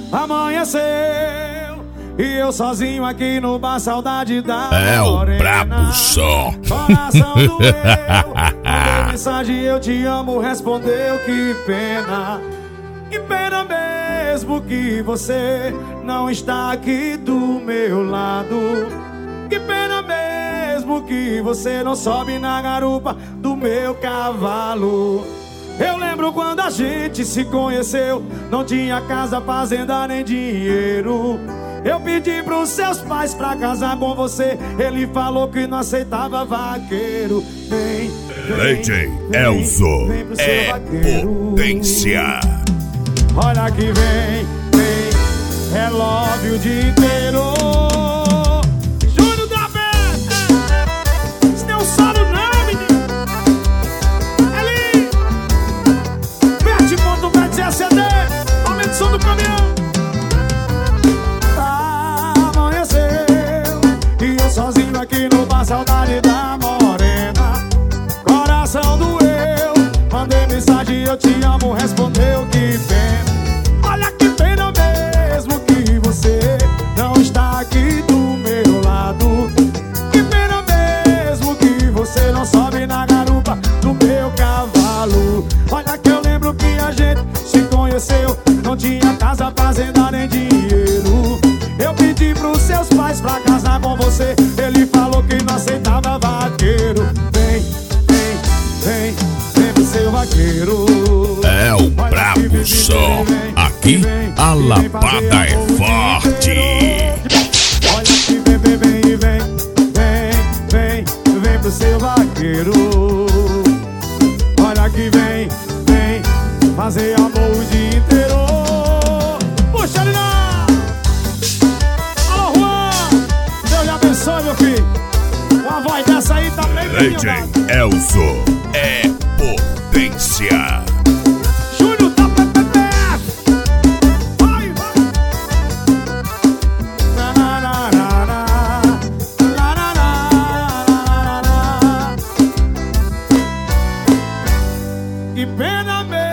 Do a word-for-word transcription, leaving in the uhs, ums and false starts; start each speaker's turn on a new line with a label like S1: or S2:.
S1: Amanheceu e eu sozinho aqui no bar, saudade da
S2: É o
S1: morena.
S2: brabo som.
S1: Coração doeu, mandei mensagem, eu te amo, respondeu, que pena. Que pena mesmo que você não está aqui do meu lado. Que pena mesmo que você não sobe na garupa do meu cavalo. Eu lembro quando a gente se conheceu, não tinha casa, fazenda nem dinheiro. Eu pedi pros seus pais pra casar com você, ele falou que não aceitava vaqueiro. Vem, vem,
S2: D J Elzo
S1: vem pro seu
S2: é
S1: vaqueiro.
S2: potência.
S1: Olha que vem, vem, é love o dia inteiro. Júnior da Bé, isso não é um solo não, menino. Ali, verde ponto verde C D, aumenta o som do caminhão. Amanheceu e eu sozinho aqui no bar, saudade da morena. Coração doeu, mandei mensagem, eu te amo, respondeu, que pena. Olha que pena mesmo que você não está aqui do meu lado. Que pena mesmo que você não sobe na garupa do meu cavalo. Olha que eu lembro que a gente se conheceu, não tinha casa, fazenda nem dinheiro. Eu pedi pros seus pais pra casar com você, ele falou que não aceitava vaqueiro. Vem, vem, vem, vem pro seu vaqueiro.
S2: É o brabo som. Aqui a lapada é forte.
S1: Olha que vem, vem, vem, vem, vem, vem, vem pro seu vaqueiro. Olha que vem, vem, fazer amor o dia inteiro. Puxa ele lá. Alô, Juan, Deus lhe abençoe, meu filho. Uma voz dessa aí tá bem
S2: D J Elzo é potência.
S1: Júnior da P P P F. Vai, vai. Na, na, na, na, na. Na, na, na, na, na. Que pena mesmo